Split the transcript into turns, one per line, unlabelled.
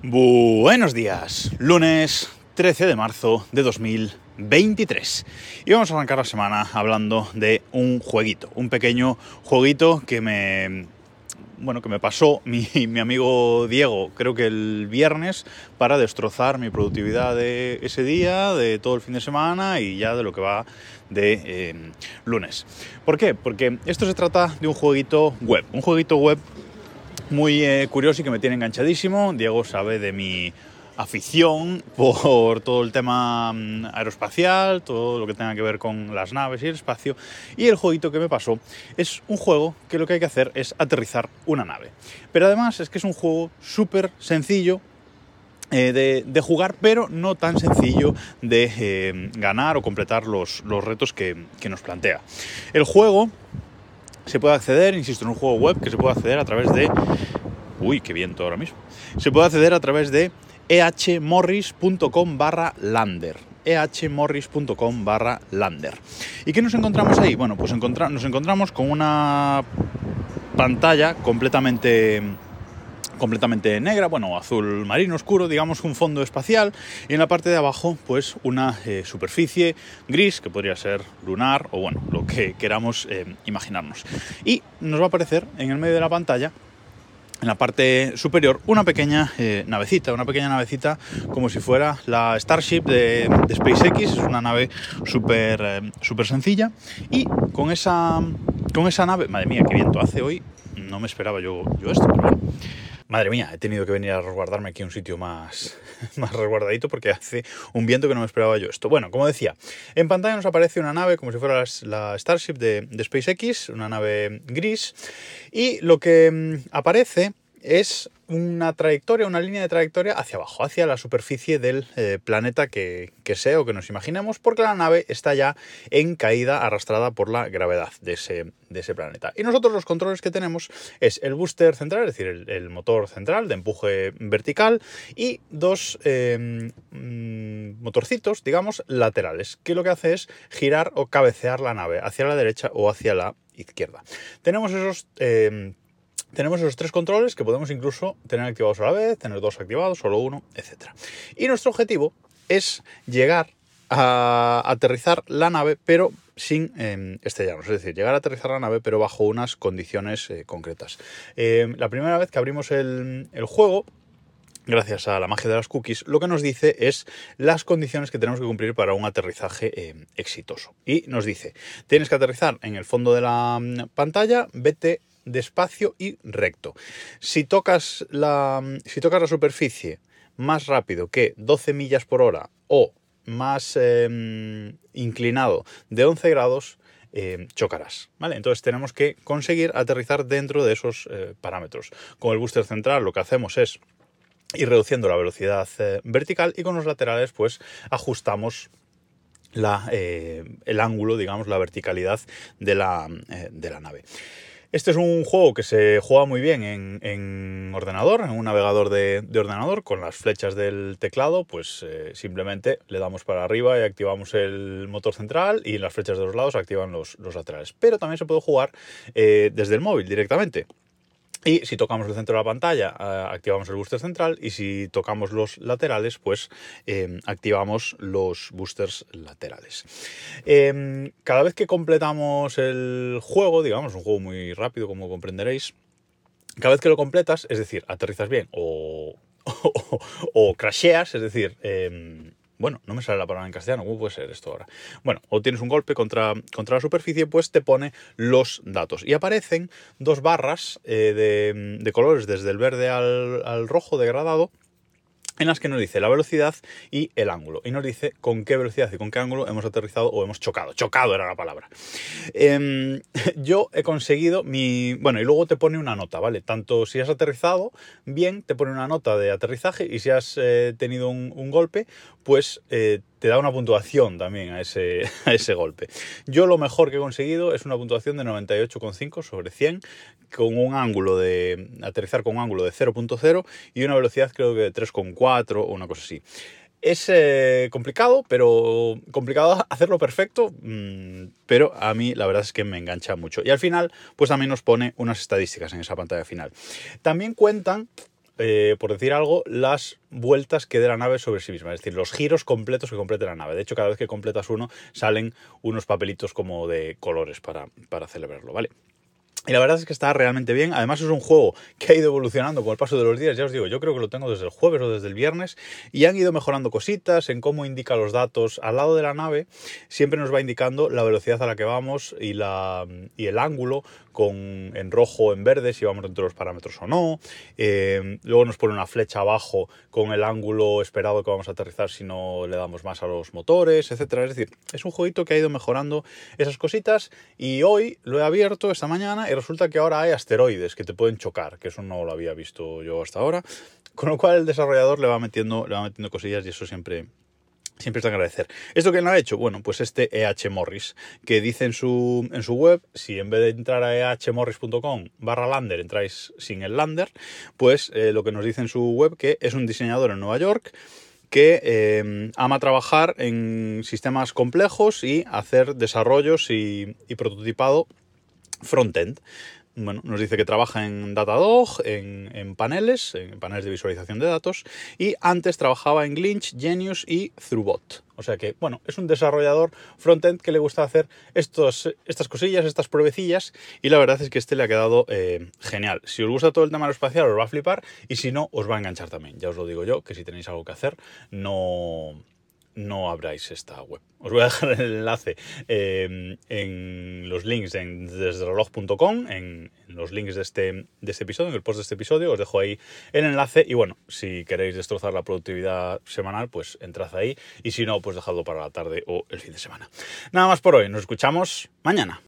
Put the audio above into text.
Buenos días, lunes 13 de marzo de 2023 y vamos a arrancar la semana hablando de un jueguito, un pequeño jueguito que me pasó mi amigo Diego, creo que el viernes, para destrozar mi productividad de ese día, de todo el fin de semana y ya de lo que va de lunes. ¿Por qué? Porque esto se trata de un jueguito web muy curioso y que me tiene enganchadísimo. Diego sabe de mi afición por todo el tema aeroespacial, todo lo que tenga que ver con las naves y el espacio, y el jueguito que me pasó es un juego que lo que hay que hacer es aterrizar una nave, pero además es que es un juego súper sencillo de jugar, pero no tan sencillo de ganar o completar los retos que nos plantea. El juego se puede acceder, insisto, en un juego web que se puede acceder a través de... Uy, qué viento ahora mismo. Se puede acceder a través de ehmorris.com/lander. ehmorris.com/lander. ¿Y qué nos encontramos ahí? Bueno, pues nos encontramos con una pantalla completamente negra, azul marino oscuro, digamos, un fondo espacial, y en la parte de abajo pues una superficie gris que podría ser lunar o lo que queramos imaginarnos, y nos va a aparecer en el medio de la pantalla, en la parte superior, una pequeña navecita como si fuera la Starship de SpaceX. Es una nave súper sencilla, y con esa nave, madre mía, qué viento hace hoy, no me esperaba yo esto, pero bueno. Madre mía, he tenido que venir a resguardarme aquí a un sitio más resguardadito porque hace un viento que no me esperaba yo esto. Bueno, como decía, en pantalla nos aparece una nave como si fuera la Starship de SpaceX, una nave gris, y lo que aparece es una línea de trayectoria hacia abajo, hacia la superficie del planeta que sea o que nos imaginemos, porque la nave está ya en caída, arrastrada por la gravedad de ese planeta. Y nosotros los controles que tenemos es el booster central, es decir, el motor central de empuje vertical, y dos motorcitos, digamos, laterales, que lo que hace es girar o cabecear la nave hacia la derecha o hacia la izquierda. Tenemos esos tres controles que podemos incluso tener activados a la vez, tener dos activados, solo uno, etc. Y nuestro objetivo es llegar a aterrizar la nave, pero sin estrellarnos. Es decir, llegar a aterrizar la nave, pero bajo unas condiciones concretas. La primera vez que abrimos el juego, gracias a la magia de las cookies, lo que nos dice es las condiciones que tenemos que cumplir para un aterrizaje exitoso. Y nos dice, tienes que aterrizar en el fondo de la pantalla, vete despacio y recto. Si tocas la superficie más rápido que 12 millas por hora o más inclinado de 11 grados, chocarás, ¿vale? Entonces tenemos que conseguir aterrizar dentro de esos parámetros. Con el booster central lo que hacemos es ir reduciendo la velocidad vertical, y con los laterales pues ajustamos el ángulo, digamos, la verticalidad de la nave. Este es un juego que se juega muy bien en ordenador, en un navegador de ordenador. Con las flechas del teclado, pues simplemente le damos para arriba y activamos el motor central, y las flechas de los lados activan los laterales. Pero también se puede jugar desde el móvil directamente. Y si tocamos el centro de la pantalla, activamos el booster central, y si tocamos los laterales, pues activamos los boosters laterales. Cada vez que completamos el juego, digamos, un juego muy rápido, como comprenderéis, cada vez que lo completas, es decir, aterrizas bien o crasheas, es decir... no me sale la palabra en castellano, ¿cómo puede ser esto ahora? O tienes un golpe contra la superficie, pues te pone los datos. Y aparecen dos barras de colores, desde el verde al rojo degradado, en las que nos dice la velocidad y el ángulo. Y nos dice con qué velocidad y con qué ángulo hemos aterrizado o hemos chocado. Chocado era la palabra. Yo he conseguido y luego te pone una nota, ¿vale? Tanto si has aterrizado bien, te pone una nota de aterrizaje, y si has tenido un golpe, pues te da una puntuación también a ese golpe. Yo lo mejor que he conseguido es una puntuación de 98,5 sobre 100, con un ángulo de aterrizar con un ángulo de 0,0 y una velocidad creo que de 3,4 o una cosa así. Es complicado, pero complicado hacerlo perfecto, pero a mí la verdad es que me engancha mucho. Y al final, pues también nos pone unas estadísticas en esa pantalla final. También cuentan por decir algo, las vueltas que dé la nave sobre sí misma, es decir, los giros completos que complete la nave. De hecho, cada vez que completas uno, salen unos papelitos como de colores para celebrarlo, ¿vale? Y la verdad es que está realmente bien. Además es un juego que ha ido evolucionando con el paso de los días. Ya os digo, yo creo que lo tengo desde el jueves o desde el viernes y han ido mejorando cositas en cómo indica los datos. Al lado de la nave siempre nos va indicando la velocidad a la que vamos y el ángulo en rojo o en verde, si vamos dentro de los parámetros o no. Luego nos pone una flecha abajo con el ángulo esperado que vamos a aterrizar si no le damos más a los motores, etcétera. Es decir, es un jueguito que ha ido mejorando esas cositas y hoy lo he abierto esta mañana y resulta que ahora hay asteroides que te pueden chocar, que eso no lo había visto yo hasta ahora, con lo cual el desarrollador le va metiendo cosillas y eso siempre es de agradecer. ¿Esto quién lo ha hecho? Bueno, pues este EH Morris, que dice en su web, si en vez de entrar a ehmorris.com/lander entráis sin el lander, pues lo que nos dice en su web que es un diseñador en Nueva York que ama trabajar en sistemas complejos y hacer desarrollos y prototipado frontend. Bueno, nos dice que trabaja en Datadog, en paneles de visualización de datos, y antes trabajaba en Glynch, Genius y Throughbot. O sea que, bueno, es un desarrollador frontend que le gusta hacer estas cosillas, estas pruebecillas, y la verdad es que este le ha quedado genial. Si os gusta todo el tema aeroespacial os va a flipar, y si no, os va a enganchar también. Ya os lo digo yo, que si tenéis algo que hacer, no abráis esta web. Os voy a dejar el enlace en los links en desdereloj.com, en los links de este episodio, en el post de este episodio. Os dejo ahí el enlace y bueno, si queréis destrozar la productividad semanal, pues entrad ahí y si no, pues dejadlo para la tarde o el fin de semana. Nada más por hoy, nos escuchamos mañana.